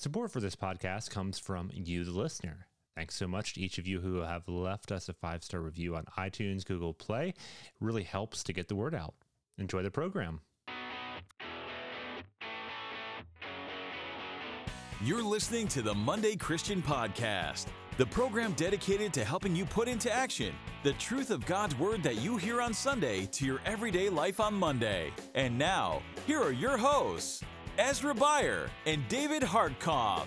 Support for this podcast comes from you, the listener. Thanks so much to each of you who have left us a 5-star review on iTunes, Google Play. It really helps to get the word out. Enjoy the program. You're listening to the Monday Christian Podcast, the program dedicated to helping you put into action the truth of God's Word that you hear on Sunday to your everyday life on Monday. And now, here are your hosts, Ezra Beyer and David Hartkoff.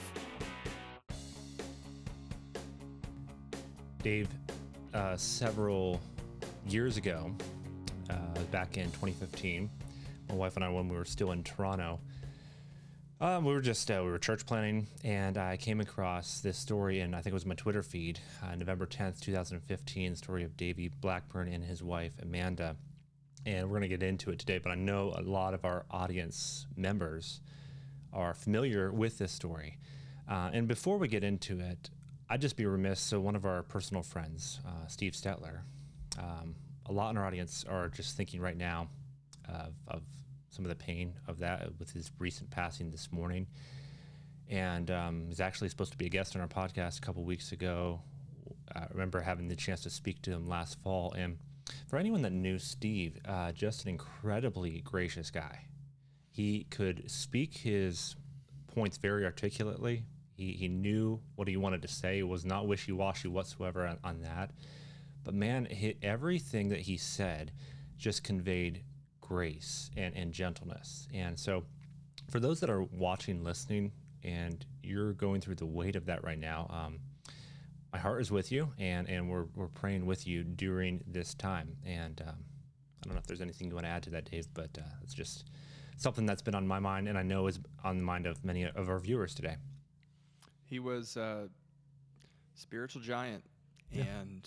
Dave, several years ago, back in 2015, my wife and I, when we were still in Toronto, we were church planning, and I came across this story, and I think it was my Twitter feed, November 10th, 2015, the story of Davey Blackburn and his wife, Amanda. And we're going to get into it today, but I know a lot of our audience members are familiar with this story. And before we get into it, I'd just be remiss. So one of our personal friends, Steve Stetler, a lot in our audience are just thinking right now of some of the pain of that with his recent passing this morning. And he's actually supposed to be a guest on our podcast a couple weeks ago. I remember having the chance to speak to him last fall. And for anyone that knew Steve, just an incredibly gracious guy. He could speak his points very articulately. He knew what he wanted to say. It was not wishy-washy whatsoever on that. But man, everything that he said just conveyed grace and gentleness. And so for those that are watching, listening, and you're going through the weight of that right now, my heart is with you, and we're praying with you during this time. And I don't know if there's anything you want to add to that, Dave, but it's just something that's been on my mind, and I know is on the mind of many of our viewers today. He was a spiritual giant, and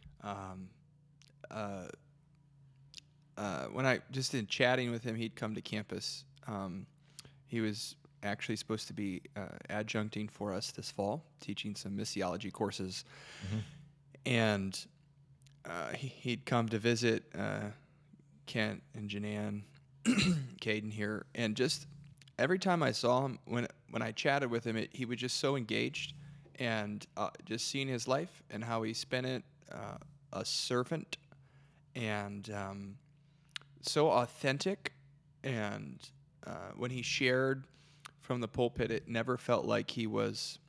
when I just in chatting with him, he'd come to campus. He was actually supposed to be adjuncting for us this fall, teaching some missiology courses, and he'd come to visit Kent and Janan, Caden here, and just every time I saw him, when I chatted with him, he was just so engaged, and just seeing his life and how he spent it, a servant, and so authentic. And when he shared from the pulpit, it never felt like he was,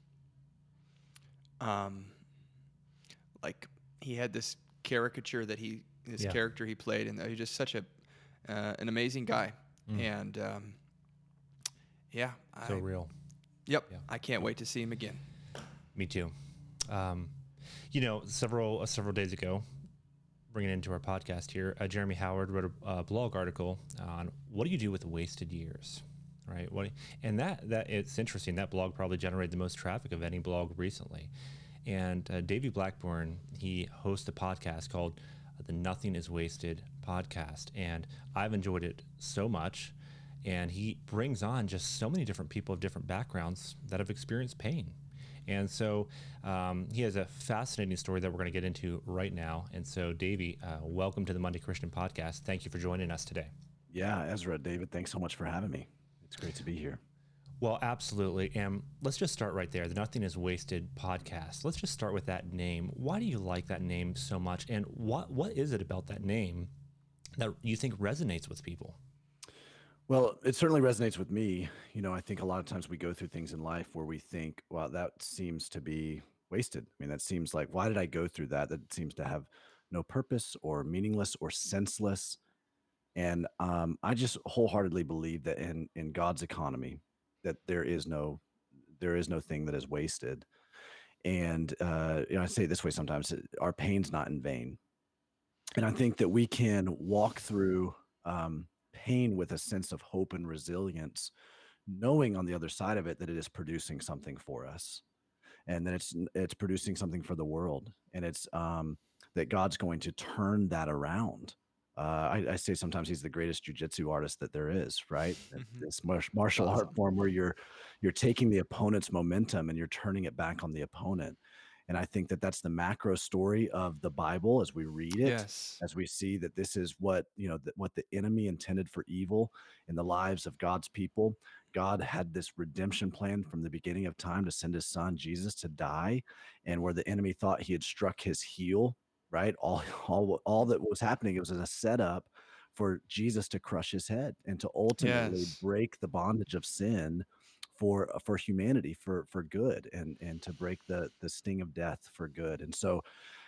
like he had this caricature that character he played, and he was just such an amazing guy. And So real. Yep. Yeah. I can't wait to see him again. Me too. Several days ago, bringing it into our podcast here, Jeremy Howard wrote a blog article on what do you do with wasted years, right? And that it's interesting. That blog probably generated the most traffic of any blog recently. And Davey Blackburn, he hosts a podcast called the Nothing is Wasted podcast, and I've enjoyed it so much. And he brings on just so many different people of different backgrounds that have experienced pain. And so he has a fascinating story that we're going to get into right now. And so, Davey, welcome to the Monday Christian Podcast. Thank you for joining us today. Yeah, Ezra, David, thanks so much for having me. It's great to be here. Well, absolutely. And let's just start right there. The Nothing is Wasted podcast. Let's just start with that name. Why do you like that name so much? And what is it about that name that you think resonates with people? Well, it certainly resonates with me. I think a lot of times we go through things in life where we think, well, that seems to be wasted. I mean, that seems like, why did I go through that? That seems to have no purpose or meaningless or senseless. And I just wholeheartedly believe that in God's economy, that there is no thing that is wasted. And I say it this way sometimes: our pain's not in vain. And I think that we can walk through pain with a sense of hope and resilience, knowing on the other side of it that it is producing something for us, and that it's producing something for the world, and it's that God's going to turn that around. I say sometimes he's the greatest jujitsu artist that there is, right? This martial art form where you're taking the opponent's momentum and you're turning it back on the opponent. And I think that that's the macro story of the Bible as we read it, Yes. as we see that this is what, what the enemy intended for evil in the lives of God's people. God had this redemption plan from the beginning of time to send his son Jesus to die. And where the enemy thought he had struck his heel, right? All that was happening, it was a setup for Jesus to crush his head and to ultimately Yes. break the bondage of sin for humanity, for good, and to break the sting of death for good. And so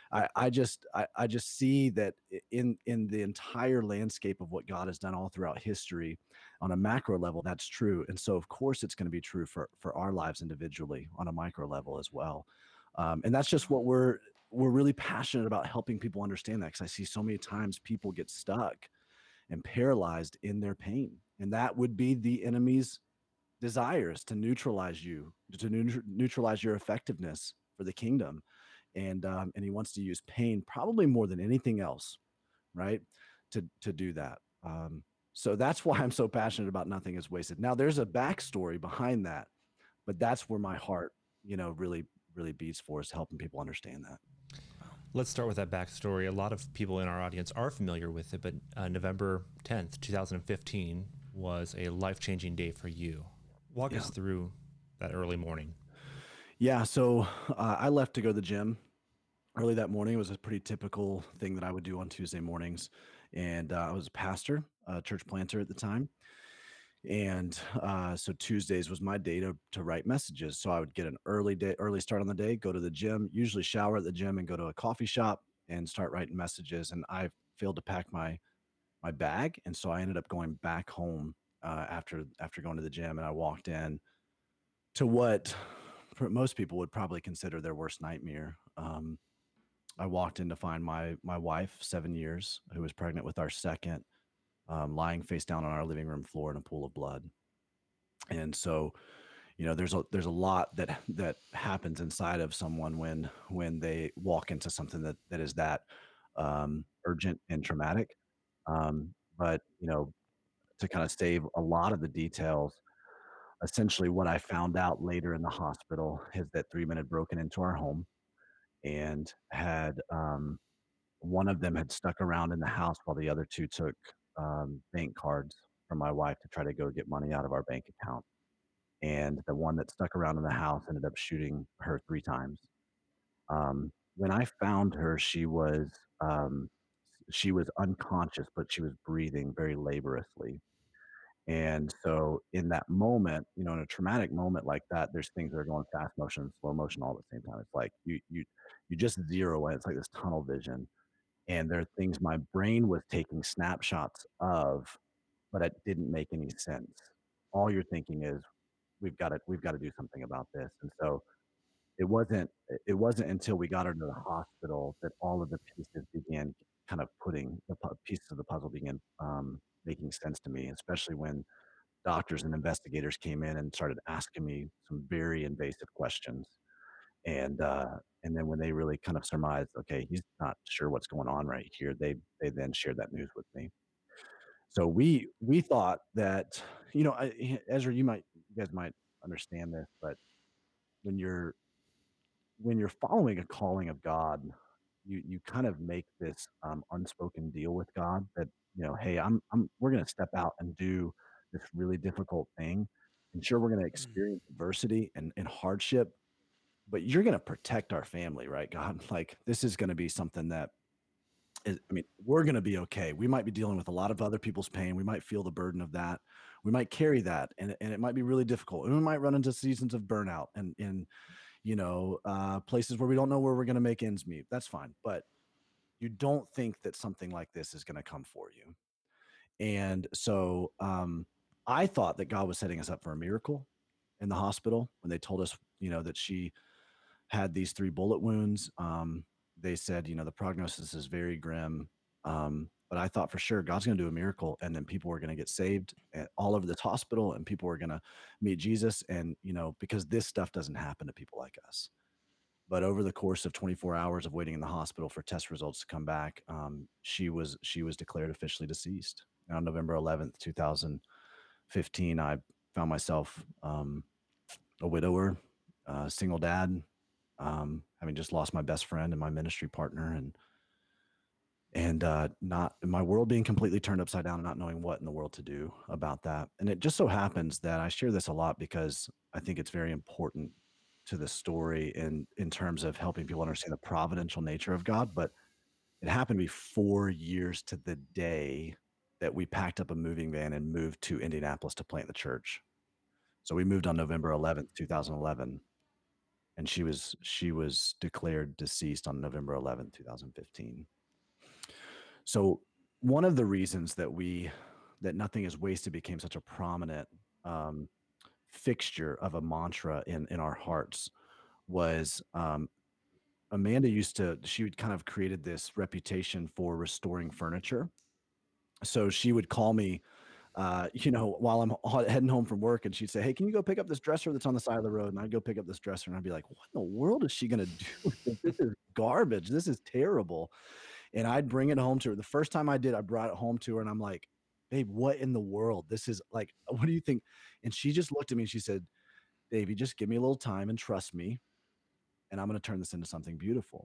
I just see that in the entire landscape of what God has done all throughout history on a macro level, that's true. And so of course it's going to be true for our lives individually on a micro level as well. And that's just what we're really passionate about, helping people understand that, because I see so many times people get stuck and paralyzed in their pain. And that would be the enemy's desires to neutralize you, to neutralize your effectiveness for the kingdom. And he wants to use pain probably more than anything else, right? To do that. So that's why I'm so passionate about Nothing Is Wasted. Now there's a backstory behind that, but that's where my heart, really, really beats for, is helping people understand that. Let's start with that backstory. A lot of people in our audience are familiar with it, but November 10th, 2015 was a life-changing day for you. Walk us through that early morning. Yeah. So I left to go to the gym early that morning. It was a pretty typical thing that I would do on Tuesday mornings. And I was a pastor, a church planter at the time. And so Tuesdays was my day to write messages. So I would get an early start on the day, go to the gym, usually shower at the gym, and go to a coffee shop and start writing messages. And I failed to pack my bag, and so I ended up going back home after going to the gym. And I walked in to what most people would probably consider their worst nightmare. I walked in to find my wife, 7 years, who was pregnant with our second, lying face down on our living room floor in a pool of blood. And so, there's a lot that happens inside of someone when they walk into something that is that urgent and traumatic. But to kind of save a lot of the details, essentially what I found out later in the hospital is that 3 men had broken into our home and had one of them had stuck around in the house while the other two took bank cards from my wife to try to go get money out of our bank account. And the one that stuck around in the house ended up shooting her 3 times. When I found her, um, she was unconscious, but she was breathing very laboriously. And so in that moment, in a traumatic moment like that, there's things that are going fast motion and slow motion all at the same time. It's like you just zero in. It's like this tunnel vision. And there are things my brain was taking snapshots of, but it didn't make any sense. All you're thinking is, we've got to do something about this. And so it wasn't until we got her to the hospital that all of the pieces began kind of putting pieces of the puzzle began making sense to me, especially when doctors and investigators came in and started asking me some very invasive questions. And then when they really kind of surmised, okay, he's not sure what's going on right here, they then shared that news with me. So we thought that, Ezra, you guys might understand this, but when you're following a calling of God, you kind of make this unspoken deal with God that, hey, we're going to step out and do this really difficult thing, and sure, we're going to Mm. experience adversity and hardship, but you're going to protect our family, right, God? Like, this is going to be something that I mean, we're going to be okay. We might be dealing with a lot of other people's pain. We might feel the burden of that. We might carry that, and it might be really difficult. And we might run into seasons of burnout and in places where we don't know where we're going to make ends meet. That's fine, but you don't think that something like this is going to come for you. And so I thought that God was setting us up for a miracle in the hospital when they told us, that she had these 3 bullet wounds. They said, the prognosis is very grim. But I thought for sure God's going to do a miracle, and then people were going to get saved all over this hospital, and people were going to meet Jesus. And, because this stuff doesn't happen to people like us. But over the course of 24 hours of waiting in the hospital for test results to come back, she was declared officially deceased. And on November 11th, 2015, I found myself a widower, single dad, having just lost my best friend and my ministry partner, and not my world being completely turned upside down and not knowing what in the world to do about that. And it just so happens that I share this a lot because I think it's very important to the story in terms of helping people understand the providential nature of God. But it happened to be 4 years to the day that we packed up a moving van and moved to Indianapolis to plant the church. So we moved on November 11th, 2011, and she was declared deceased on November 11th, 2015. So one of the reasons that nothing is wasted became such a prominent um, fixture of a mantra in our hearts was Amanda she would kind of created this reputation for restoring furniture. So she would call me, while I'm heading home from work, and she'd say, "Hey, can you go pick up this dresser that's on the side of the road?" And I'd go pick up this dresser, and I'd be like, "What in the world is she gonna do with this? This is garbage. This is terrible." And I'd bring it home to her. The first time I did, I brought it home to her, and I'm like, "Babe, what in the world? This is like, what do you think?" And she just looked at me and she said, "Dave, you just give me a little time and trust me, and I'm gonna turn this into something beautiful."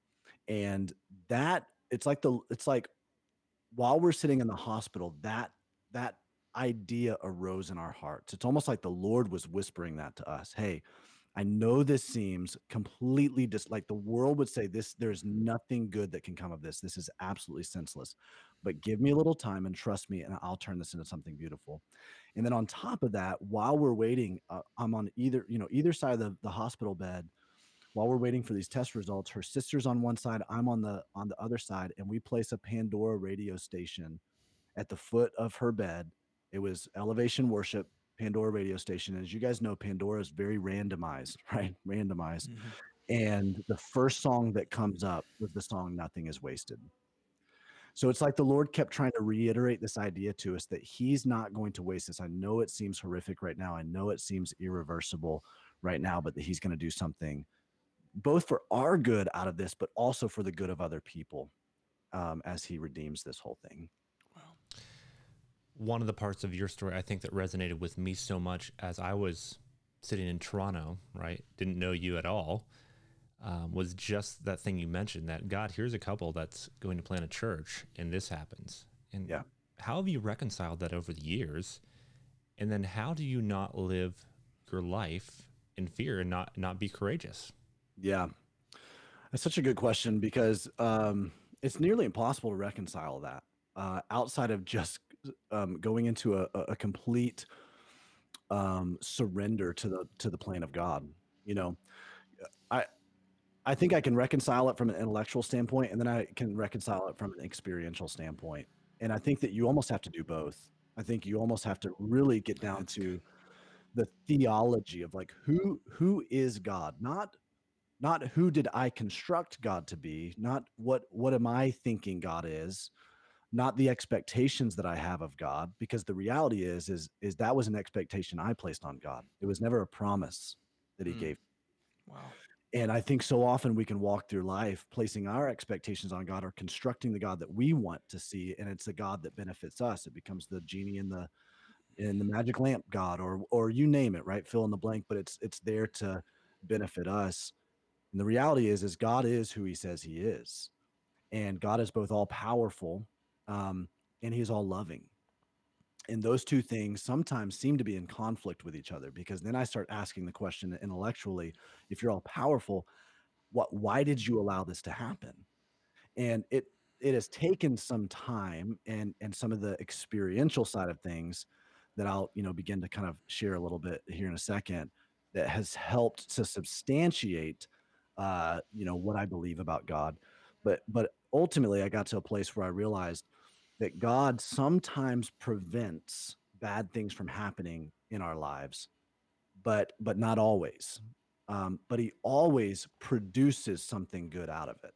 And that it's like while we're sitting in the hospital, that idea arose in our hearts. It's almost like the Lord was whispering that to us. Hey, I know this seems completely like the world would say this, there's nothing good that can come of this. This is absolutely senseless. But give me a little time and trust me, and I'll turn this into something beautiful. And then on top of that, while we're waiting, I'm on either side of the hospital bed while we're waiting for these test results. Her sister's on one side, I'm on the other side, and we place a Pandora radio station at the foot of her bed. It was Elevation Worship, Pandora radio station. And as you guys know, Pandora is very randomized, right? Randomized. Mhm. And the first song that comes up was the song Nothing Is Wasted. So it's like the Lord kept trying to reiterate this idea to us that He's not going to waste this. I know it seems horrific right now. I know it seems irreversible right now, but that He's going to do something both for our good out of this, but also for the good of other people, as He redeems this whole thing. One of the parts of your story I think that resonated with me so much as I was sitting in Toronto, right? Didn't know you at all, was just that thing you mentioned, that God, here's a couple that's going to plant a church and this happens. And Yeah. how have you reconciled that over the years? And then how do you not live your life in fear and not be courageous? Yeah. That's such a good question because it's nearly impossible to reconcile that outside of just going into a complete surrender to the plan of God. You know, I I think I can reconcile it from an intellectual standpoint, and then I can reconcile it from an experiential standpoint. And I think that you almost have to do both. I think you almost have to really get down That's good. to the theology of like who is God, not who did I construct God to be, not what am I thinking God is, not the expectations that I have of God, because the reality is that was an expectation I placed on God. It was never a promise that He Mm. gave. Wow. And I think so often we can walk through life placing our expectations on God or constructing the God that we want to see, and it's a God that benefits us. It becomes the genie in the magic lamp God, or you name it, right? Fill in the blank, but it's there to benefit us. And the reality is God is who He says He is. And God is both all powerful, um, and He's all loving. And those two things sometimes seem to be in conflict with each other, because then I start asking the question intellectually, if you're all powerful, why did you allow this to happen? And it has taken some time and some of the experiential side of things that I'll begin to kind of share a little bit here in a second, that has helped to substantiate what I believe about God. But ultimately I got to a place where I realized that God sometimes prevents bad things from happening in our lives, but not always. But He always produces something good out of it,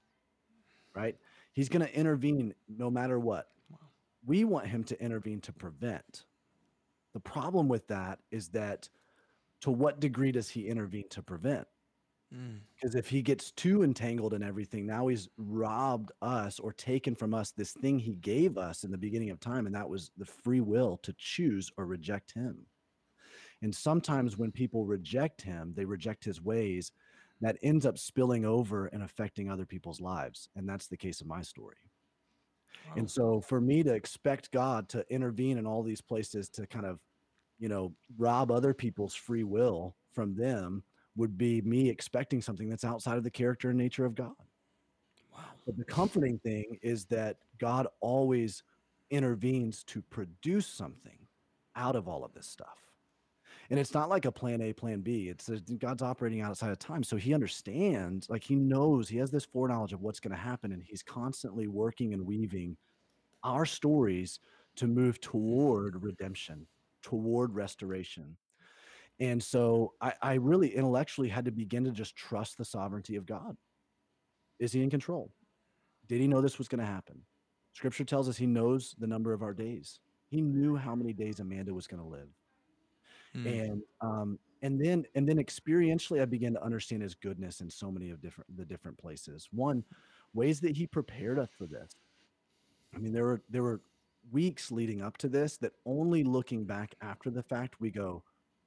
right? He's going to intervene no matter what. Wow. We want Him to intervene to prevent. The problem with that is that, to what degree does He intervene to prevent? Mm. Because if He gets too entangled in everything, now He's robbed us or taken from us this thing He gave us in the beginning of time, and that was the free will to choose or reject Him. And sometimes when people reject Him, they reject His ways, that ends up spilling over and affecting other people's lives. And that's the case of my story. Wow. And so for me to expect God to intervene in all these places to kind of, rob other people's free will from them would be me expecting something that's outside of the character and nature of God. Wow. But the comforting thing is that God always intervenes to produce something out of all of this stuff. And it's not like a plan A, plan B. It's God's operating outside of time. So he understands, like he knows, he has this foreknowledge of what's going to happen. And he's constantly working and weaving our stories to move toward redemption, toward restoration. And so I really intellectually had to begin to just trust the sovereignty of God. Is he in control? Did he know this was going to happen? Scripture tells us he knows the number of our days. He knew how many days Amanda was going to live. Mm. And then experientially I began to understand his goodness in so many of different places. One, ways that he prepared us for this. I mean, there were weeks leading up to this that only looking back after the fact, we go,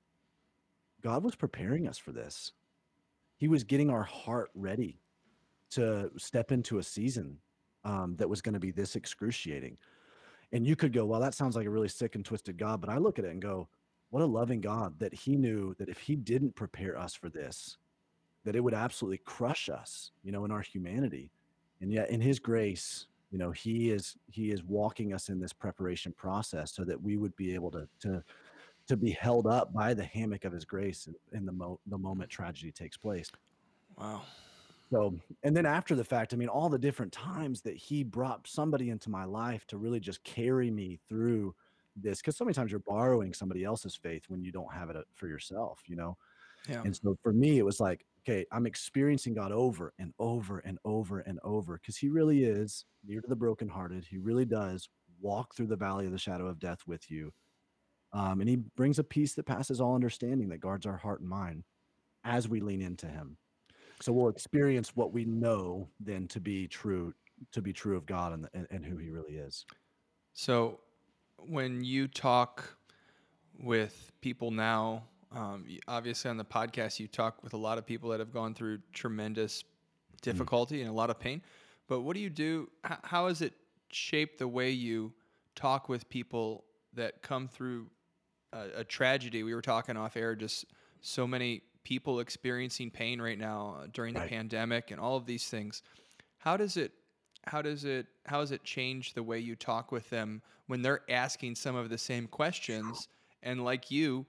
God was preparing us for this. He was getting our heart ready to step into a season that was going to be this excruciating. And you could go, well, that sounds like a really sick and twisted God. But I look at it and go, what a loving God that he knew that if he didn't prepare us for this, that it would absolutely crush us, in our humanity. And yet in his grace, he is walking us in this preparation process so that we would be able to be held up by the hammock of his grace in the moment tragedy takes place. Wow. So, and then after the fact, I mean, all the different times that he brought somebody into my life to really just carry me through this, because so many times you're borrowing somebody else's faith when you don't have it for yourself. Yeah. And so for me, it was like, okay, I'm experiencing God over and over and over and over because he really is near to the brokenhearted. He really does walk through the valley of the shadow of death with you. And he brings a peace that passes all understanding that guards our heart and mind as we lean into him. So we'll experience what we know then to be true of God and who he really is. So when you talk with people now, obviously on the podcast, you talk with a lot of people that have gone through tremendous difficulty and a lot of pain. But what do you do? How has it shaped the way you talk with people that come through a tragedy? We were talking off air, just so many people experiencing pain right now during the Right. pandemic and all of these things. How does it change the way you talk with them when they're asking some of the same questions? And like you,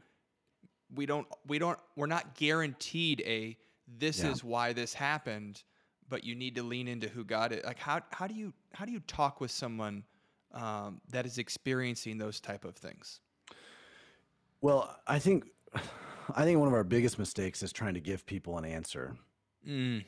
we're not guaranteed this Yeah. is why this happened, but you need to lean into who God is. Like how do you talk with someone that is experiencing those type of things? Well, I think one of our biggest mistakes is trying to give people an answer. Mm.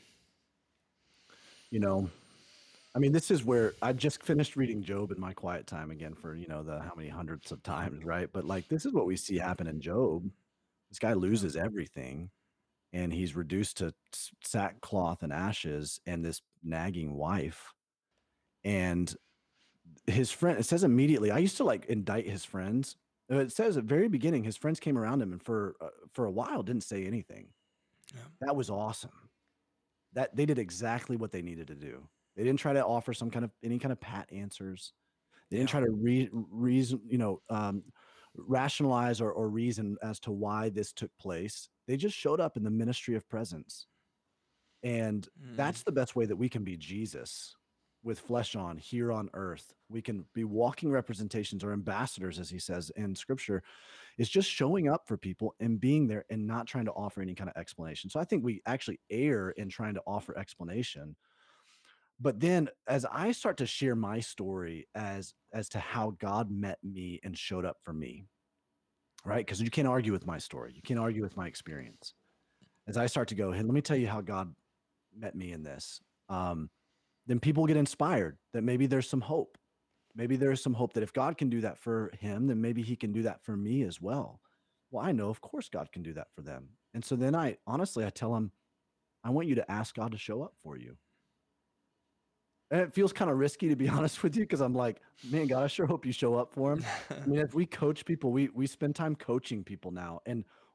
I mean, this is where I just finished reading Job in my quiet time again for, the how many hundreds of times, right? But like, this is what we see happen in Job. This guy loses everything and he's reduced to sackcloth and ashes and this nagging wife. And his friend, it says immediately, I used to like indict his friends. It says at the very beginning, his friends came around him and for a while didn't say anything. Yeah. That was awesome. That they did exactly what they needed to do. They didn't try to offer any kind of pat answers. They didn't Yeah. try to reason, rationalize or reason as to why this took place. They just showed up in the ministry of presence. And Mm. that's the best way that we can be Jesus with flesh on here on earth. We can be walking representations or ambassadors, as he says in scripture, is just showing up for people and being there and not trying to offer any kind of explanation. So I think we actually err in trying to offer explanation. But then as I start to share my story as to how God met me and showed up for me, right? Because you can't argue with my story. You can't argue with my experience. As I start to go, hey, let me tell you how God met me in this. Then people get inspired that maybe there's some hope. Maybe there's some hope that if God can do that for him, then maybe he can do that for me as well. Well, I know, of course, God can do that for them. And so then I tell them, I want you to ask God to show up for you. And it feels kind of risky, to be honest with you, because I'm like, man, God, I sure hope you show up for him. I mean, as we coach people, we spend time coaching people now. And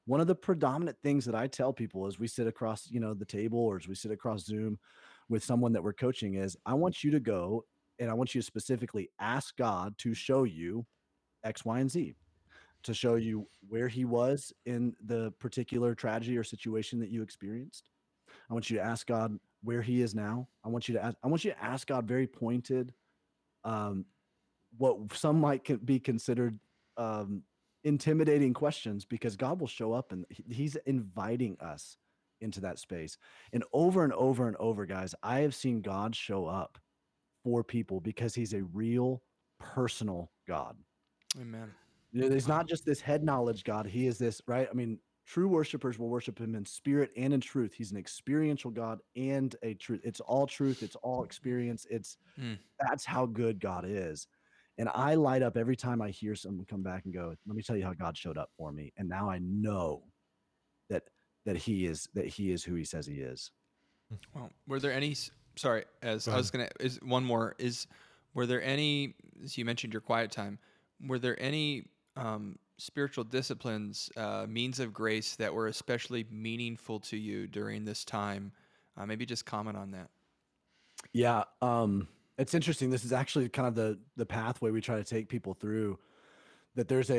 one of the predominant things that I tell people as we sit across, the table, or as we sit across Zoom with someone that we're coaching, is I want you to go and I want you to specifically ask God to show you X, Y, and Z, to show you where he was in the particular tragedy or situation that you experienced. I want you to ask God where he is now. I want you to ask God very pointed, um, what some might be considered um, intimidating questions, because God will show up and he's inviting us into that space. And over and over, guys, I have seen God show up for people because he's a real personal God. Amen. He's Wow. not just this head knowledge God. He is this, right? I mean, true worshipers will worship him in spirit and in truth. He's an experiential God and a truth. It's all truth. It's all experience. Mm. That's how good God is. And I light up every time I hear someone come back and go, let me tell you how God showed up for me. And now I know that that he is who he says he is. Well, were there any? Sorry, as Go I ahead. was gonna is one more is. Were there any? As you mentioned your quiet time, were there any spiritual disciplines, means of grace that were especially meaningful to you during this time? Maybe just comment on that. Yeah. It's interesting. This is actually kind of the pathway we try to take people through. That there's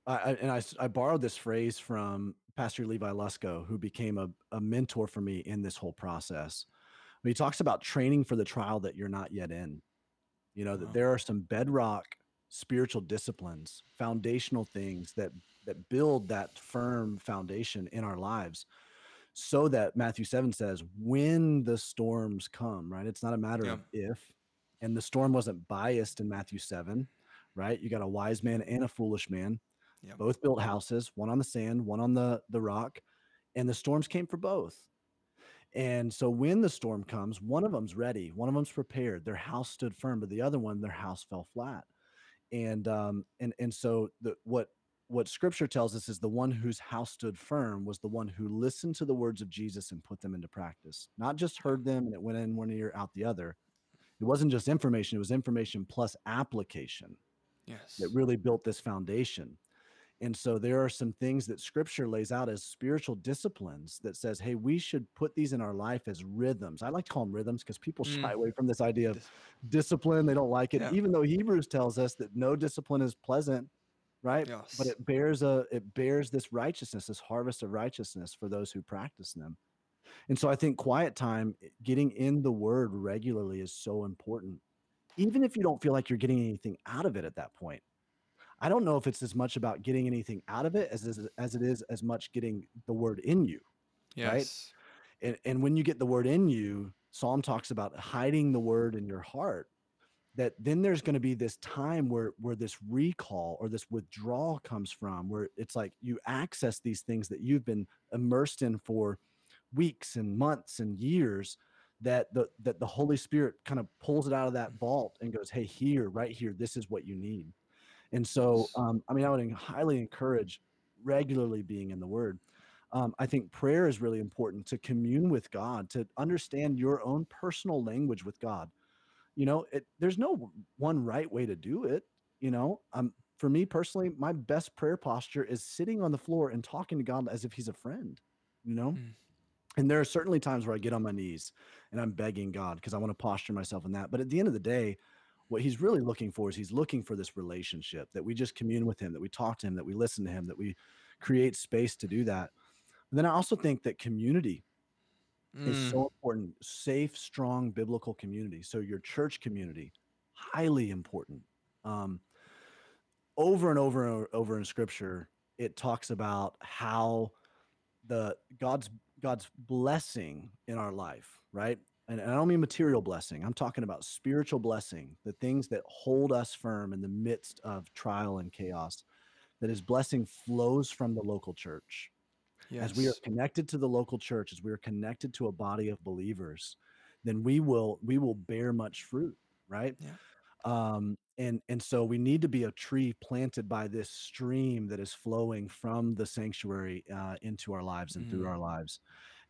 I borrowed this phrase from Pastor Levi Lusko, who became a mentor for me in this whole process. He talks about training for the trial that you're not yet in. That Wow. there are some bedrock spiritual disciplines, foundational things that build that firm foundation in our lives, so that Matthew 7 says, when the storms come, right? It's not a matter Yeah. of if. And the storm wasn't biased in Matthew 7, right? You got a wise man and a foolish man, Yeah. both built houses, one on the sand, one on the rock, and the storms came for both. And so when the storm comes, one of them's ready, one of them's prepared. Their house stood firm, but the other one, their house fell flat. And so what scripture tells us is the one whose house stood firm was the one who listened to the words of Jesus and put them into practice. Not just Yeah. heard them and it went in one ear out the other. It wasn't just information, it was information plus application that Yes. really built this foundation. And so there are some things that scripture lays out as spiritual disciplines that says, hey, we should put these in our life as rhythms. I like to call them rhythms because people shy Mm. away from this idea of This, discipline. They don't like it, yeah. even though Hebrews tells us that no discipline is pleasant, right? But Yes. it bears this righteousness, this harvest of righteousness for those who practice them. And so I think quiet time, getting in the word regularly is so important. Even if you don't feel like you're getting anything out of it at that point. I don't know if it's as much about getting anything out of it as it is as much getting the word in you, right? Yes. And when you get the word in you, Psalm talks about hiding the word in your heart. That then there's going to be this time where this recall or this withdrawal comes from, where it's like you access these things that you've been immersed in for weeks and months and years, that the Holy Spirit kind of pulls it out of that vault and goes, hey, here, right here, this is what you need. And so, Yes. I mean, I would highly encourage regularly being in the Word. I think prayer is really important, to commune with God, to understand your own personal language with God. There's no one right way to do it. For me personally, my best prayer posture is sitting on the floor and talking to God as if He's a friend. You know, Mm. and there are certainly times where I get on my knees and I'm begging God because I want to posture myself in that. But at the end of the day, what he's really looking for is he's looking for this relationship, that we just commune with him, that we talk to him, that we listen to him, that we create space to do that. But then I also think that community is Mm. so important. Safe, strong biblical community. So your church community, highly important. Um, Over and over and over in scripture, it talks about how the God's blessing in our life, right? And I don't mean material blessing. I'm talking about spiritual blessing, the things that hold us firm in the midst of trial and chaos. That his blessing flows from the local church. As we are Yes. connected to the local church, as we are connected to a body of believers, then we will bear much fruit, right? Yeah. And so we need to be a tree planted by this stream that is flowing from the sanctuary into our lives and through Mm. our lives.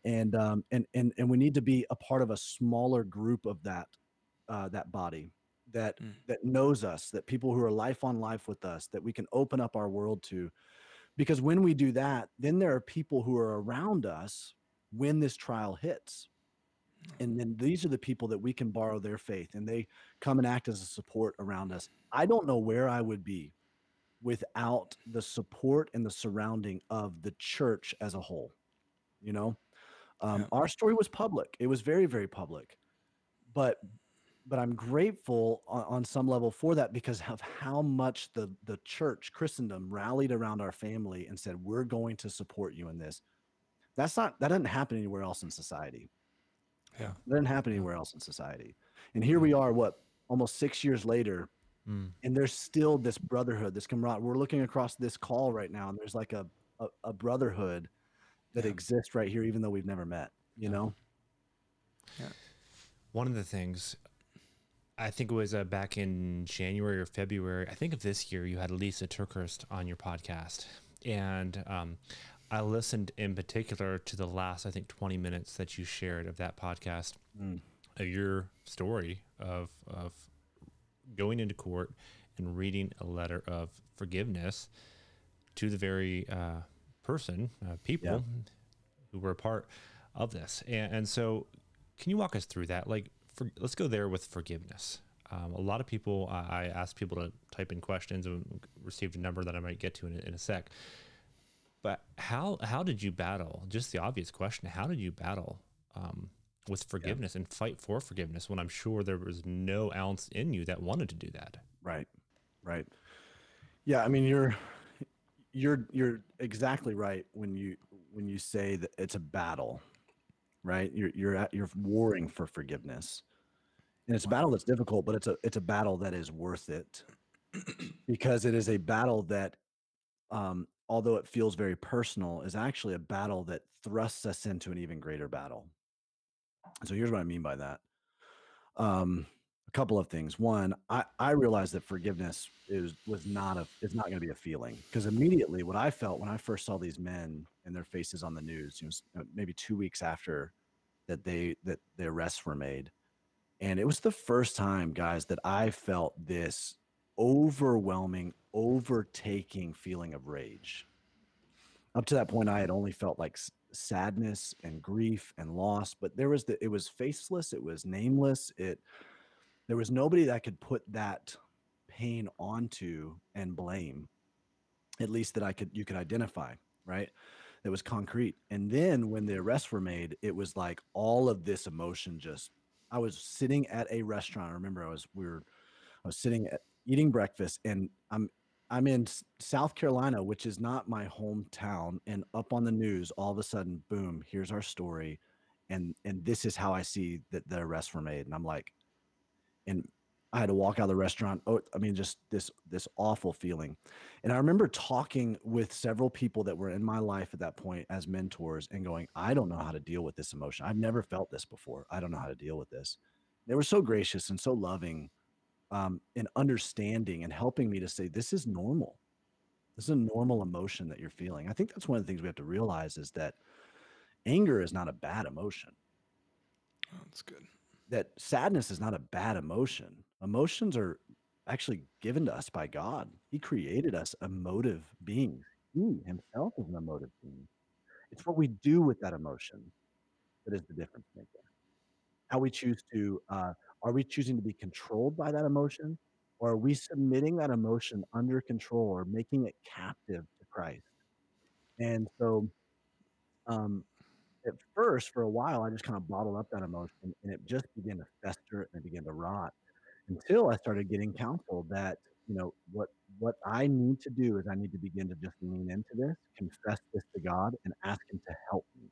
And we need to be a part of a smaller group of that body that Mm. knows us, that people who are life on life with us, that we can open up our world to, Because when we do that, then there are people who are around us when this trial hits. And then these are the people that we can borrow their faith, and they come and act as a support around us. I don't know where I would be without the support and the surrounding of the church as a whole. You know, Yeah. our story was public. It was very, very public, but I'm grateful on some level for that because of how much the church, Christendom, rallied around our family and said, "We're going to support you in this." That doesn't happen anywhere else in society. Yeah. That doesn't happen Yeah. anywhere else in society. And here we are, what, almost 6 years later, Mm. and there's still this brotherhood, this camaraderie. We're looking across this call right now, and there's like a brotherhood that Yeah. exists right here, even though we've never met. You Yeah. know? One of the things, I think it was back in January or February, I think of this year, you had Lisa Turkhurst on your podcast. And I listened in particular to the last, I think, 20 minutes that you shared of that podcast, of your story of going into court and reading a letter of forgiveness to the very people who were a part of this. And so can you walk us through that? Like, let's go there with forgiveness. A lot of people, I asked people to type in questions and received a number that I might get to in a sec. But how did you battle? Just the obvious question: how did you battle with forgiveness and fight for forgiveness when I'm sure there was no ounce in you that wanted to do that? Right. Yeah, I mean, you're exactly right when you say that it's a battle, right? You're warring for forgiveness. And it's a battle that's difficult, but it's a battle that is worth it because it is a battle that, although it feels very personal, is actually a battle that thrusts us into an even greater battle. So here's what I mean by that. A couple of things. One, I realized that forgiveness is not going to be a feeling, because immediately what I felt when I first saw these men and their faces on the news, maybe 2 weeks after that the arrests were made. And it was the first time, guys, that I felt this overwhelming, overtaking feeling of rage. Up to that point, I had only felt like sadness and grief and loss, but it was faceless, it was nameless. There was nobody that could put that pain onto and blame, at least that you could identify, right? That was concrete. And then when the arrests were made, it was like all of this emotion I was sitting at a restaurant. I remember I was sitting eating breakfast, and I'm in South Carolina, which is not my hometown, and up on the news, all of a sudden, boom, here's our story. And this is how I see that the arrests were made. And I'm like, and I had to walk out of the restaurant. Oh, I mean, just this awful feeling. And I remember talking with several people that were in my life at that point as mentors and going, I don't know how to deal with this emotion. I've never felt this before. I don't know how to deal with this. They were so gracious and so loving, and understanding and helping me to say, this is normal. This is a normal emotion that you're feeling. I think that's one of the things we have to realize is that anger is not a bad emotion. Oh, that's good. That sadness is not a bad emotion. Emotions are actually given to us by God. He created us emotive beings. He himself is an emotive being. It's what we do with that emotion that is the difference maker. How we choose to, are we choosing to be controlled by that emotion? Or are we submitting that emotion under control or making it captive to Christ? And so, um, at first, for a while, I just kind of bottled up that emotion, and it just began to fester and it began to rot until I started getting counsel that, what I need to do is I need to begin to just lean into this, confess this to God, and ask him to help me.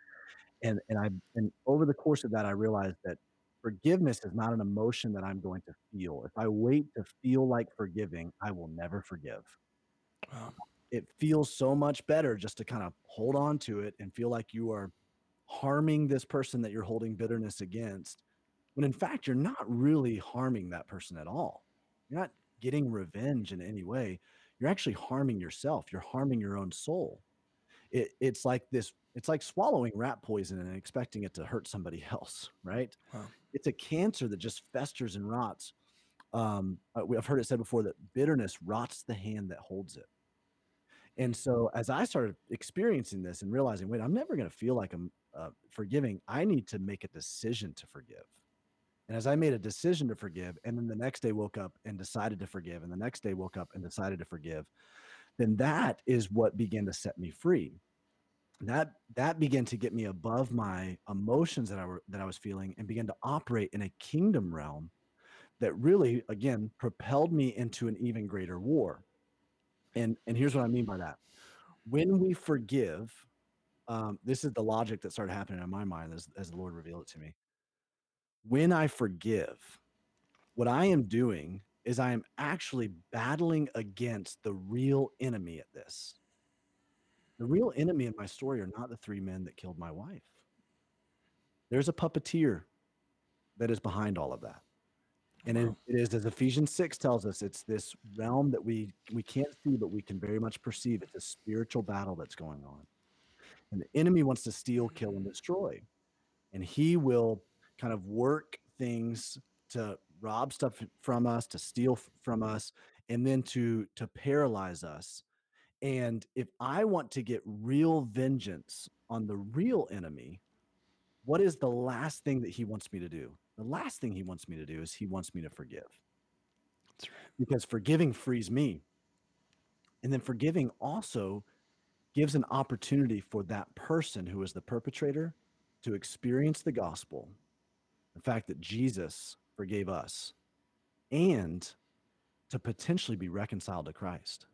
And over the course of that, I realized that forgiveness is not an emotion that I'm going to feel. If I wait to feel like forgiving, I will never forgive. Wow. It feels so much better just to kind of hold on to it and feel like you are harming this person that you're holding bitterness against, when in fact you're not really harming that person at all. You're not getting revenge in any way. You're actually harming yourself. You're harming your own soul. It's like this. It's like swallowing rat poison and expecting it to hurt somebody else, right? Wow. It's a cancer that just festers and rots. I've heard it said before that bitterness rots the hand that holds it. And so as I started experiencing this and realizing, wait, I'm never going to feel like I'm forgiving, I need to make a decision to forgive. And as I made a decision to forgive, and then the next day woke up and decided to forgive, and the next day woke up and decided to forgive, then that is what began to set me free. That began to get me above my emotions that I was feeling and began to operate in a kingdom realm that really, again, propelled me into an even greater war. And here's what I mean by that. When we forgive, this is the logic that started happening in my mind as the Lord revealed it to me. When I forgive, what I am doing is I am actually battling against the real enemy at this. The real enemy in my story are not the three men that killed my wife. There's a puppeteer that is behind all of that. And Wow. it is, as Ephesians 6 tells us, it's this realm that we can't see, but we can very much perceive. It's a spiritual battle that's going on. And the enemy wants to steal, kill, and destroy. And he will kind of work things to rob stuff from us, to steal from us, and then to paralyze us. And if I want to get real vengeance on the real enemy, what is the last thing that he wants me to do? The last thing he wants me to do is he wants me to forgive, That's right. because forgiving frees me. And then forgiving also gives an opportunity for that person who is the perpetrator to experience the gospel, the fact that Jesus forgave us, and to potentially be reconciled to Christ.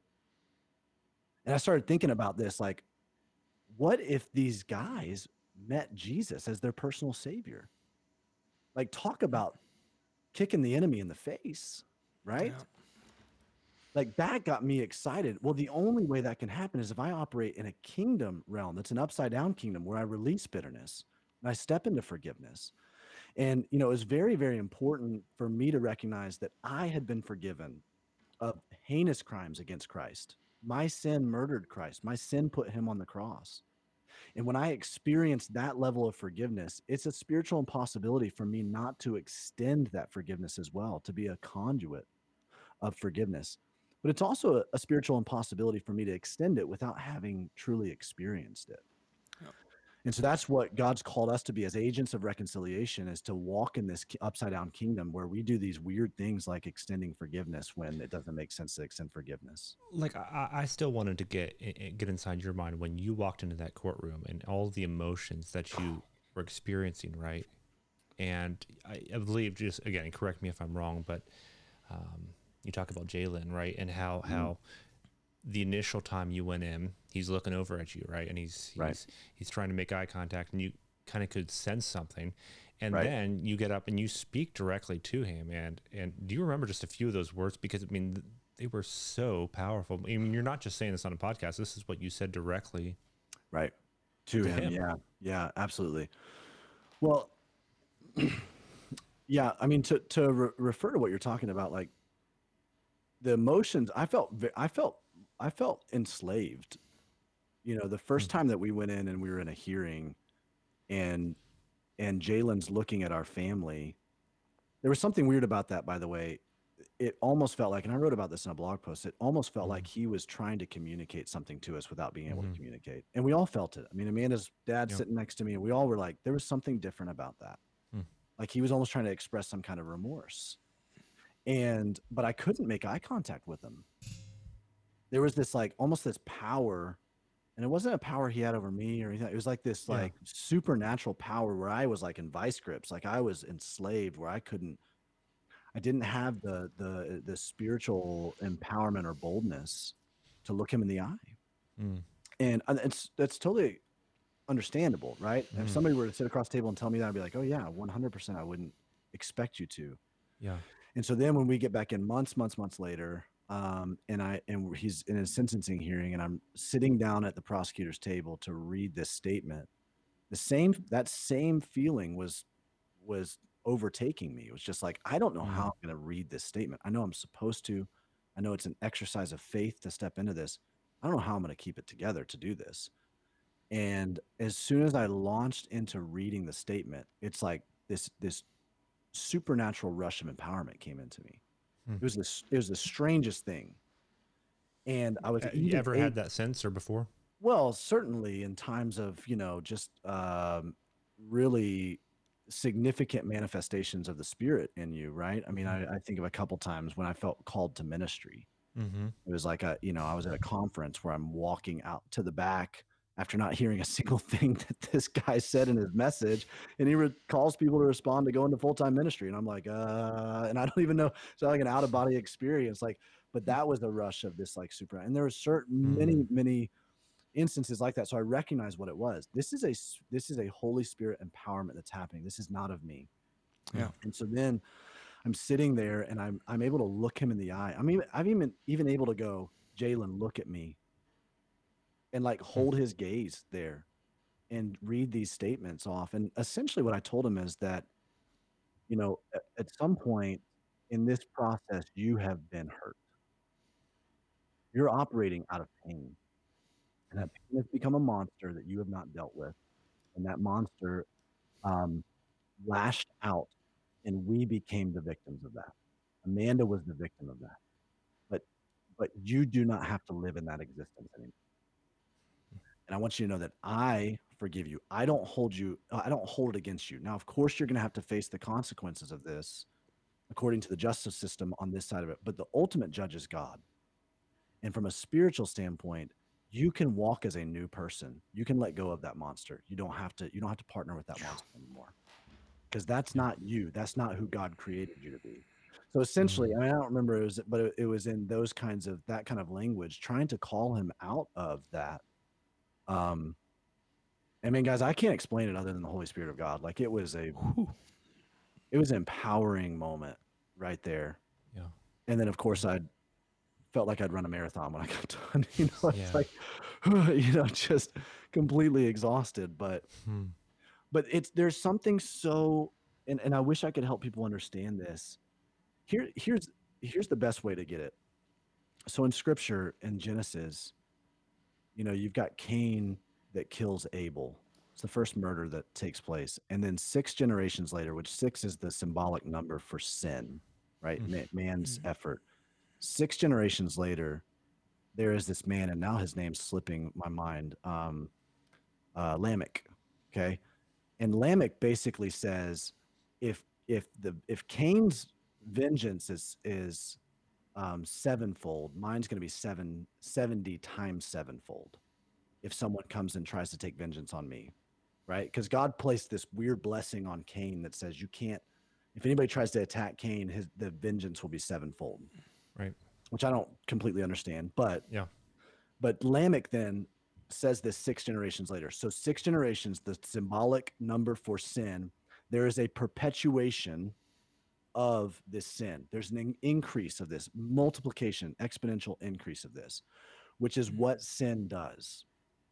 And I started thinking about this, like, what if these guys met Jesus as their personal savior? Like, talk about kicking the enemy in the face, right? Yeah. Like, that got me excited. Well, the only way that can happen is if I operate in a kingdom realm that's an upside down kingdom where I release bitterness and I step into forgiveness. And, it was very, very important for me to recognize that I had been forgiven of heinous crimes against Christ. My sin murdered Christ. My sin put him on the cross. And when I experience that level of forgiveness, it's a spiritual impossibility for me not to extend that forgiveness as well, to be a conduit of forgiveness. But it's also a spiritual impossibility for me to extend it without having truly experienced it. Yep. And so that's what God's called us to be as agents of reconciliation, is to walk in this upside down kingdom where we do these weird things like extending forgiveness when it doesn't make sense to extend forgiveness. Like I still wanted to get inside your mind when you walked into that courtroom and all the emotions that you were experiencing, right? And I believe, just again, correct me if I'm wrong, but you talk about Jalen, right? And how the initial time you went in, he's looking over at you, right? And he's Right. trying to make eye contact, and you kind of could sense something. And Right. then you get up and you speak directly to him. And do you remember just a few of those words? Because I mean, they were so powerful. I mean, you're not just saying this on a podcast. This is what you said directly Right. To to him. him. Yeah. Yeah, absolutely. Well, yeah, I mean, to refer to what you're talking about, like the emotions, I felt enslaved. The first time that we went in and we were in a hearing, and Jalen's looking at our family, there was something weird about that, by the way. It almost felt like, and I wrote about this in a blog post, it almost felt like he was trying to communicate something to us without being able to communicate. And we all felt it. I mean, Amanda's dad Yep. sitting next to me, and we all were like, there was something different about that. Mm. Like he was almost trying to express some kind of remorse. But I couldn't make eye contact with him. There was this like almost this power, and it wasn't a power he had over me or anything. It was like this Yeah. like supernatural power where I was like in vice grips, like I was enslaved, where I didn't have the spiritual empowerment or boldness to look him in the eye. Mm. And that's totally understandable, right? If somebody were to sit across the table and tell me that, I'd be like, oh yeah, 100%, I wouldn't expect you to. Yeah. And so then when we get back in months later, he's in a sentencing hearing, and I'm sitting down at the prosecutor's table to read this statement. That same feeling was overtaking me. It was just like, I don't know how I'm going to read this statement. I know I'm supposed to. I know it's an exercise of faith to step into this. I don't know how I'm going to keep it together to do this. And as soon as I launched into reading the statement, it's like this supernatural rush of empowerment came into me. It was the strangest thing. And I was You even ever able, had that sense or before? well, certainly in times of, just really significant manifestations of the spirit in you, right? I mean, Mhm. I think of a couple times when I felt called to ministry. Mhm. It was like I was at a conference where I'm walking out to the back after not hearing a single thing that this guy said in his message, and he calls people to respond to go into full-time ministry, and I'm like, and I don't even know. It's like an out of body experience, like, but that was the rush of this like super, and there were certain Mm. many instances like that. So I recognize what it was. This is a Holy Spirit empowerment that's happening. This is not of me. Yeah. And so then I'm sitting there and I'm able to look him in the eye. I mean, I've even able to go, Jalen, look at me, and like Mm. hold his gaze there and read these statements off. And essentially what I told him is that, at some point in this process, you have been hurt. You're operating out of pain. And that pain has become a monster that you have not dealt with. And that monster um, lashed out, and we became the victims of that. Amanda was the victim of that. But you do not have to live in that existence anymore. And I want you to know that I forgive you. I don't hold it against you. Now, of course, you're going to have to face the consequences of this according to the justice system on this side of it. But the ultimate judge is God. And from a spiritual standpoint, you can walk as a new person. You can let go of that monster. You don't have to partner with that monster anymore. Because that's Yeah. not you. That's not who God created you to be. So essentially, Mm. I mean, I don't remember but it was in that kind of language, trying to call him out of that. Um, I mean, guys, I can't explain it other than the Holy Spirit of God. Like Whew. it was an empowering moment right there. Yeah. And then of course I felt like I'd run a marathon when I got done. It's Yeah. like, just completely exhausted. But Hmm. there's something so, and I wish I could help people understand this. Here's the best way to get it. So in scripture in Genesis, you've got Cain that kills Abel. It's the first murder that takes place. And then 6 generations later, which 6 is the symbolic number for sin, right? Mm. Man's Mm. effort. 6 generations later, there is this man, and now his name's slipping my mind, Lamech. Okay. And Lamech basically says, if Cain's vengeance is sevenfold, mine's going to be 70 times sevenfold if someone comes and tries to take vengeance on me, right? Because God placed this weird blessing on Cain that says you can't, if anybody tries to attack Cain, the vengeance will be sevenfold, Right. which I don't completely understand. But Yeah. Lamech then says this 6 generations later. So 6 generations, the symbolic number for sin, there is a perpetuation of this sin. There's an increase of this multiplication, exponential increase of this, which is what sin does.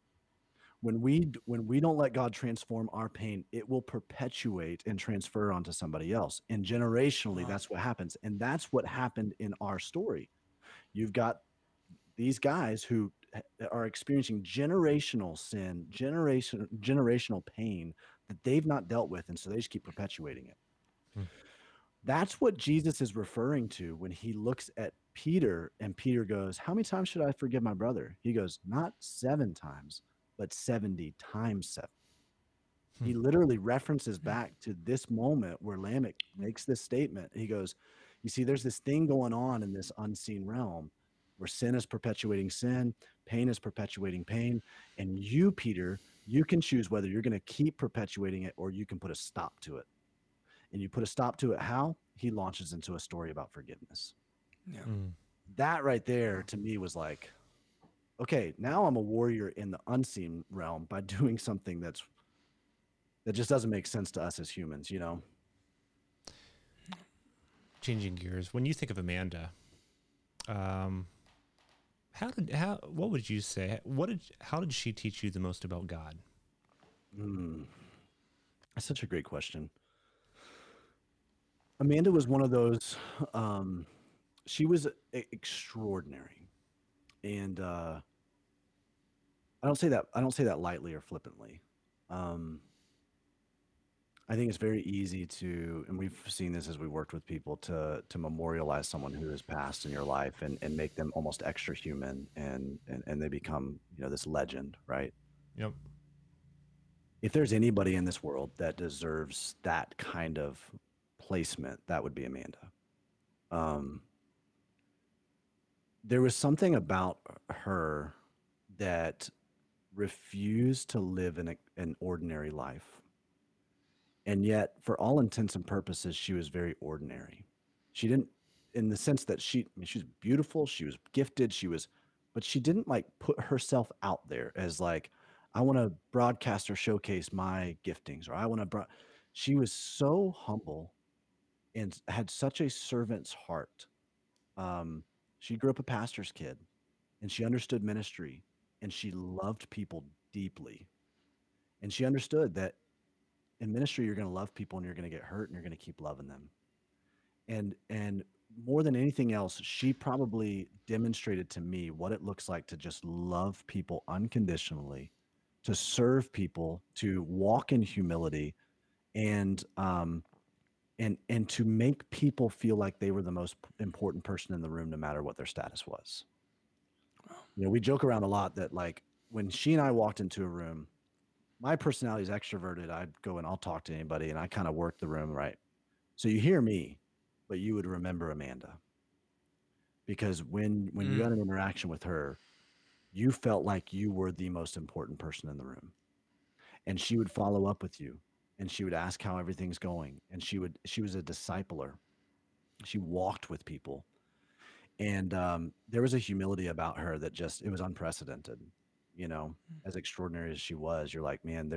When we don't let God transform our pain, it will perpetuate and transfer onto somebody else. And generationally, Wow. that's what happens. And that's what happened in our story. You've got these guys who are experiencing generational sin, generational pain that they've not dealt with, and so they just keep perpetuating it. Mm. That's what Jesus is referring to when he looks at Peter, and Peter goes, "How many times should I forgive my brother?" He goes, "Not 7 times, but 70 times 7." Hmm. He literally references back to this moment where Lamech makes this statement. He goes, "You see, there's this thing going on in this unseen realm where sin is perpetuating sin, pain is perpetuating pain. And you, Peter, you can choose whether you're going to keep perpetuating it or you can put a stop to it. And you put a stop to it, how?" He launches into a story about forgiveness. Yeah. Mm. That right there to me was like, okay, now I'm a warrior in the unseen realm by doing something that just doesn't make sense to us as humans. Changing gears. When you think of Amanda, um, what would you say? How did she teach you the most about God? Hmm. That's such a great question. Amanda was one of those. She was extraordinary, and I don't say that lightly or flippantly. Um, I think it's very easy to, and we've seen this as we worked with people, to memorialize someone who has passed in your life and make them almost extra human, and they become, this legend, right? Yep. If there's anybody in this world that deserves that kind of placement, that would be Amanda. Um, there was something about her that refused to live an ordinary life. And yet, for all intents and purposes, she was very ordinary. She didn't, in the sense that I mean, she was beautiful, she was gifted, but she didn't like put herself out there as like, I want to broadcast or showcase my giftings, or I want to. She was so humble and had such a servant's heart. Um, she grew up a pastor's kid, and she understood ministry, and she loved people deeply, and she understood that in ministry you're going to love people and you're going to get hurt and you're going to keep loving them. And more than anything else, she probably demonstrated to me what it looks like to just love people unconditionally, to serve people, to walk in humility, and and to make people feel like they were the most important person in the room, no matter what their status was. We joke around a lot that, like, when she and I walked into a room, my personality is extroverted. I'd go and I'll talk to anybody, and I kind of work the room, right? So you hear me, but you would remember Amanda, because when you Mm. had an interaction with her, you felt like you were the most important person in the room, and she would follow up with you, and she would ask how everything's going, and she was a discipler. She walked with people, and there was a humility about her that just, it was unprecedented. As extraordinary as she was, you're like, man,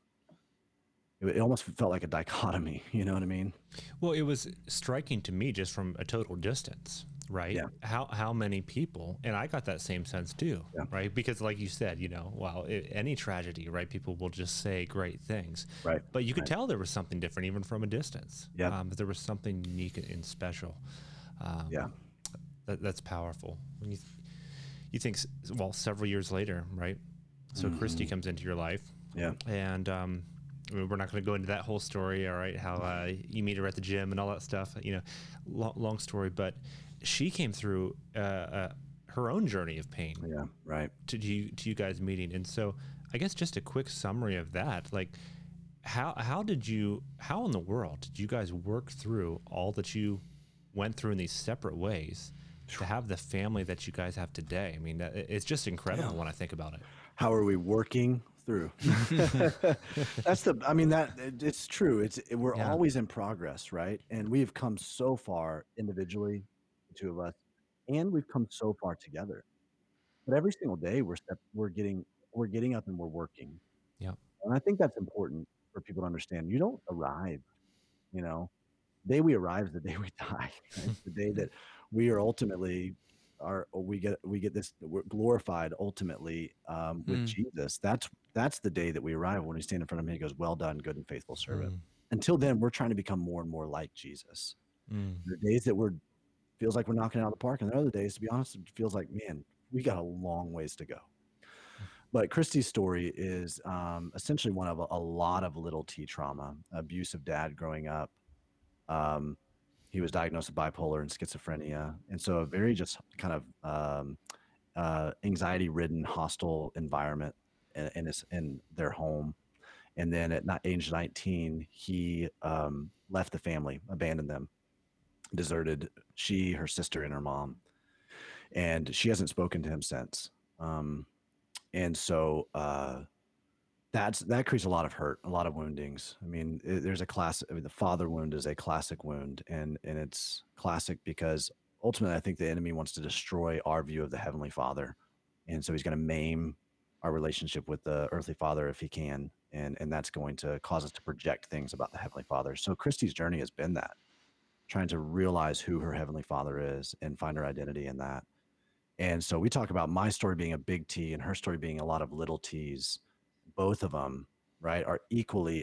it almost felt like a dichotomy. You know what I mean? Well, it was striking to me just from a total distance, right? Yeah. How many people, and I got that same sense too, Yeah. right? Because like you said, any tragedy, right? People will just say great things, Right. but you could Right. tell there was something different even from a distance. Yeah. There was something unique and special. Yeah. That's powerful. When you think, well, several years later, right? So Christy comes into your life, Yeah. and we're not going to go into that whole story, all right? How you meet her at the gym and all that stuff, long story. But she came through her own journey of pain Yeah. Right. to you guys meeting, and so I guess just a quick summary of that, like how in the world did you guys work through all that you went through in these separate ways to have the family that you guys have today? I mean, it's just incredible when I think about it. How are we working through? I mean, it's true. We're Yeah. always in progress, right? And we've come so far individually, the two of us, and we've come so far together. But every single day we're getting up and we're working. Yeah. And I think that's important for people to understand. You don't arrive, you know. The day we arrive is the day we die. Right? The day that we are ultimately we get this, we're glorified ultimately with Jesus. That's the day that we arrive, when we stand in front of him. He goes, "Well done, good and faithful servant." Until then, we're trying to become more and more like Jesus. There are days that feels like we're knocking it out of the park, and there are other days, to be honest, it feels like, man, we got a long ways to go. But Christy's story is essentially one of a lot of little T trauma. Abusive dad growing up. Um, he was diagnosed with bipolar and schizophrenia, and so a very just kind of anxiety-ridden, hostile environment in their home. And then at age 19, he left the family, abandoned them, deserted she, her sister, and her mom, and she hasn't spoken to him since. And so that creates a lot of hurt, a lot of woundings. I mean, there's a class. I mean, the father wound is a classic wound, and it's classic because ultimately, I think the enemy wants to destroy our view of the Heavenly Father, and so he's going to maim our relationship with the earthly Father if he can, and that's going to cause us to project things about the Heavenly Father. So Christy's journey has been that, trying to realize who her Heavenly Father is and find her identity in that. And so we talk about my story being a big T and her story being a lot of little T's. Both of them, right, are equally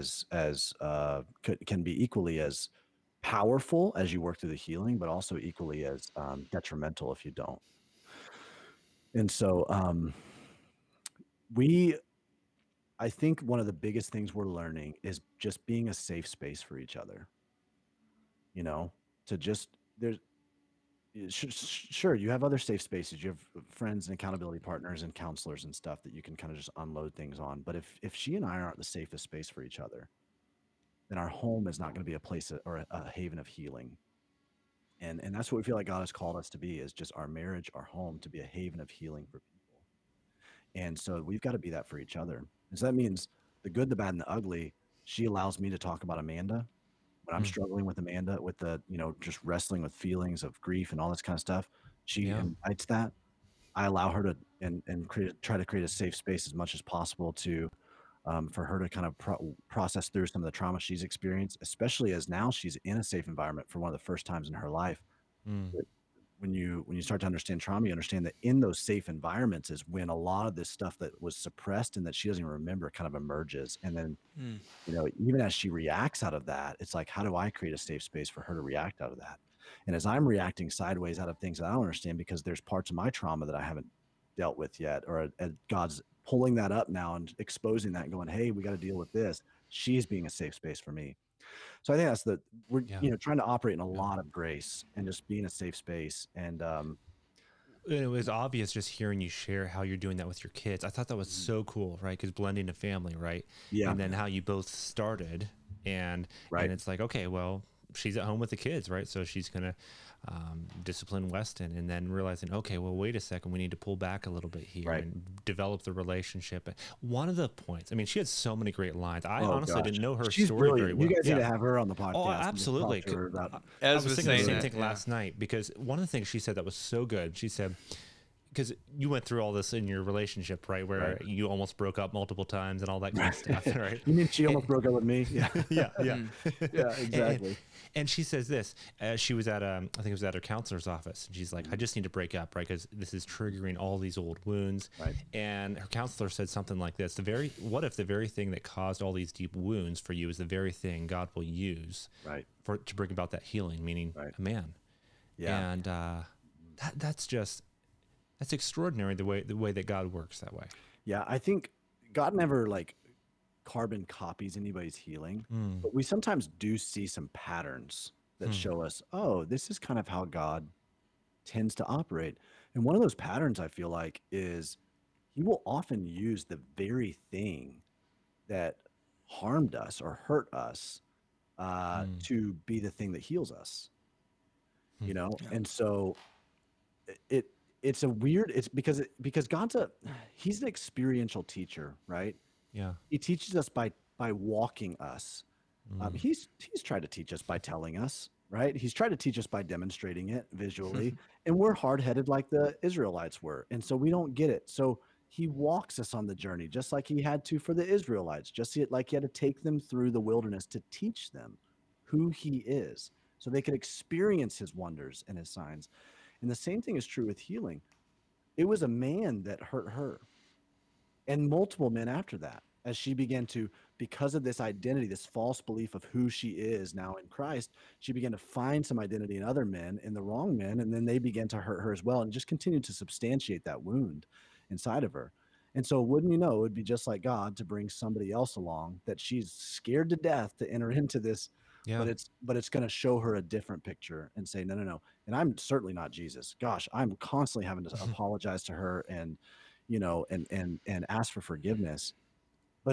can be equally as powerful as you work through the healing, but also equally as detrimental if you don't. And so we I think one of the biggest things we're learning is just being a safe space for each other, you know, to just there's sure you have other safe spaces. You have friends and accountability partners and counselors and stuff that you can kind of just unload things on. But if she and I aren't the safest space for each other, then our home is not going to be a place or a haven of healing. And that's what we feel like God has called us to be, is just our marriage, our home, to be a haven of healing for people. And so we've got to be that for each other. And so that means the good, the bad, and the ugly. She allows me to talk about Amanda when I'm Mm, struggling with Amanda, with the, just wrestling with feelings of grief and all this kind of stuff. She yeah. invites that. I allow her to and try to create a safe space as much as possible to for her to kind of process through some of the trauma she's experienced, especially as now she's in a safe environment for one of the first times in her life. Mm, When you start to understand trauma, you understand that in those safe environments is when a lot of this stuff that was suppressed and that she doesn't even remember kind of emerges. And then, Mm. even as she reacts out of that, it's like, how do I create a safe space for her to react out of that? And as I'm reacting sideways out of things that I don't understand because there's parts of my trauma that I haven't dealt with yet, or God's pulling that up now and exposing that and going, hey, we got to deal with this. She's being a safe space for me. So I think we're, yeah. trying to operate in a Yeah. lot of grace and just being a safe space. And And it was obvious just hearing you share how you're doing that with your kids. I thought that was so cool, right? Because blending a family, right? yeah, And then how you both started, and right. it's like, okay, well, she's at home with the kids, right? So she's gonna discipline Weston, and then realizing, okay, well, wait a second, we need to pull back a little bit here Right. and develop the relationship. One of the points, I mean, she had so many great lines. I Oh honestly gosh, didn't know her she's story very brilliant. You well. guys need Yeah. to have her on the Oh, podcast and just talk absolutely. to her about. I Ez was was thinking the saying same that, thing last night, because one of the things she said that was so good, she said, because you went through all this in your relationship, right? Where Right. you almost broke up multiple times and all that kind of stuff, right? You mean she almost broke up with me? Yeah, Yeah, yeah. Mm. yeah, exactly. And she says this, she was at, I think it was at her counselor's office. And she's like, I just need to break up, right? Because this is triggering all these old wounds. Right. And her counselor said something like this, what if the very thing that caused all these deep wounds for you is the very thing God will use Right. to bring about that healing, meaning Right. a man. Yeah. And that's extraordinary, the way that God works that way. Yeah, I think God never like carbon copies anybody's healing, Mm, but we sometimes do see some patterns that show us, oh, this is kind of how God tends to operate. And one of those patterns I feel like is he will often use the very thing that harmed us or hurt us mm, to be the thing that heals us, mm. Yeah. And so it it's a weird, it's because he's an experiential teacher, right? Yeah. He teaches us by walking us. Mm, He's tried to teach us by telling us, right? He's tried to teach us by demonstrating it visually, and we're hard-headed like the Israelites were, and so we don't get it. So he walks us on the journey, just like he had to for the Israelites, like he had to take them through the wilderness to teach them who he is, so they could experience his wonders and his signs. And the same thing is true with healing. It was a man that hurt her, and multiple men after that, as she began to, because of this identity, this false belief of who she is now in Christ, she began to find some identity in other men, in the wrong men, and then they began to hurt her as well, and just continued to substantiate that wound inside of her. And so, wouldn't you know, it would be just like God to bring somebody else along that she's scared to death to enter into this, yeah. but it's going to show her a different picture and say, no, no, no. And I'm certainly not Jesus. Gosh, I'm constantly having to apologize to her and, and ask for forgiveness. But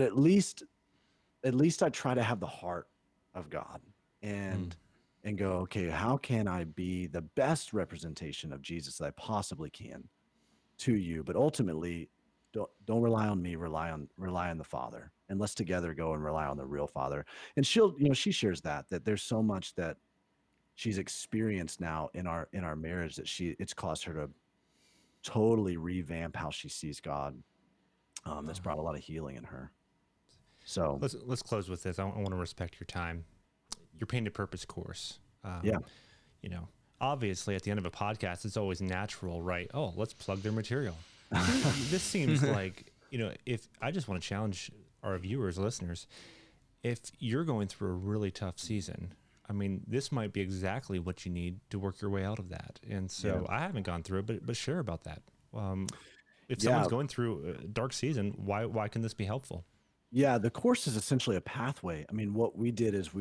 at least I try to have the heart of God Mm, and go, okay, how can I be the best representation of Jesus that I possibly can to you? But ultimately, don't rely on me, rely on the Father. And let's together go and rely on the real Father. And she shares that there's so much that she's experienced now in our marriage that it's caused her to totally revamp how she sees God. That's brought a lot of healing in her. So let's close with this. I want to respect your time. Your Painted Purpose course. yeah, You know, obviously, at the end of a podcast, it's always natural, right? Oh, let's plug their material. This seems like, if I just want to challenge our viewers, listeners, if you're going through a really tough season, I mean, this might be exactly what you need to work your way out of that. And so I haven't gone through it, but share about that. If yeah. someone's going through a dark season, why can this be helpful? Yeah, the course is essentially a pathway. I mean, what we did is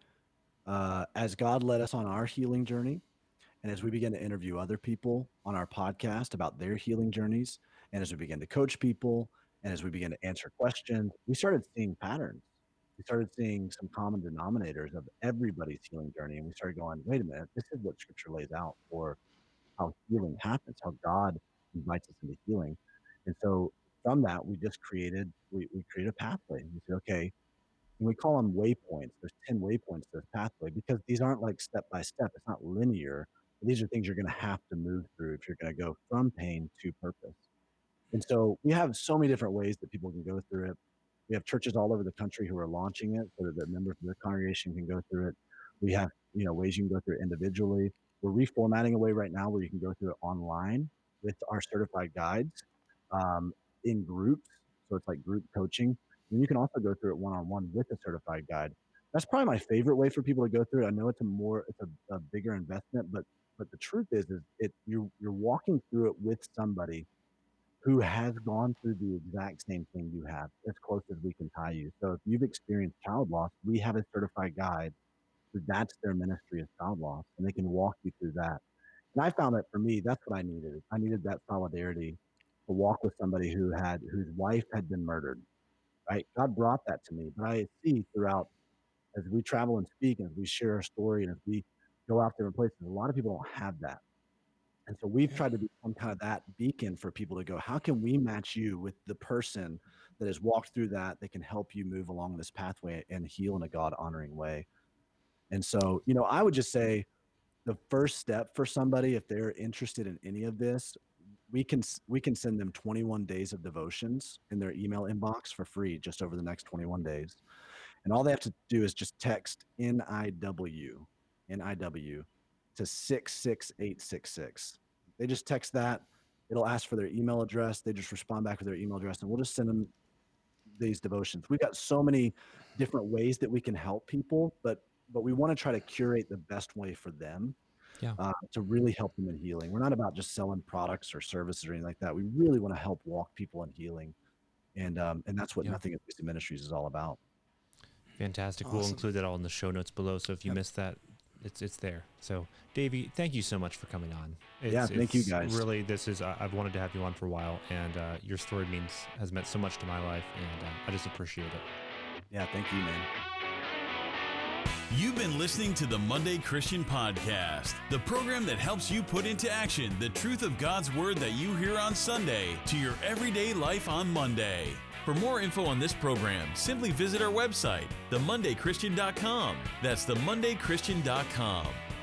as God led us on our healing journey, and as we began to interview other people on our podcast about their healing journeys, and as we began to coach people, and as we began to answer questions, we started seeing patterns. We started seeing some common denominators of everybody's healing journey. And we started going, wait a minute, this is what scripture lays out for how healing happens, how God invites us into healing. And so from that, we created a pathway. We said, okay, and we call them waypoints. There's 10 waypoints to this pathway because these aren't like step by step. It's not linear. These are things you're going to have to move through if you're going to go from pain to purpose. And so we have so many different ways that people can go through it. We have churches all over the country who are launching it so that the members of their congregation can go through it. We have, ways you can go through it individually. We're reformatting a way right now where you can go through it online with our certified guides in groups. So it's like group coaching. And you can also go through it one-on-one with a certified guide. That's probably my favorite way for people to go through it. I know it's a bigger investment, but the truth is you're walking through it with somebody who has gone through the exact same thing you have, as close as we can tie you. So if you've experienced child loss, we have a certified guide who that's their ministry is child loss, and they can walk you through that. And I found that for me, that's what I needed. I needed that solidarity to walk with somebody whose wife had been murdered. Right? God brought that to me, but I see throughout as we travel and speak, and as we share our story, and as we go out there in places, a lot of people don't have that. And so we've tried to be some kind of that beacon for people to go, how can we match you with the person that has walked through that can help you move along this pathway and heal in a God honoring way? And so, I would just say the first step for somebody, if they're interested in any of this, we can send them 21 days of devotions in their email inbox for free just over the next 21 days. And all they have to do is just text NIW to 66866. They just text that. It'll ask for their email address. They just respond back with their email address, and we'll just send them these devotions. We've got so many different ways that we can help people, but we want to try to curate the best way for them to really help them in healing. We're not about just selling products or services or anything like that. We really want to help walk people in healing. And that's what Nothing is Wasted Ministries is all about. Fantastic. Awesome. We'll include that all in the show notes below. So if you missed that, it's there. So Davey, thank you so much for coming on. Thank you guys. Really, this is, I've wanted to have you on for a while, and your story has meant so much to my life, and I just appreciate it. Yeah. Thank you, man. You've been listening to the Monday Christian Podcast, the program that helps you put into action the truth of God's Word that you hear on Sunday to your everyday life on Monday. For more info on this program, simply visit our website, themondaychristian.com. That's themondaychristian.com.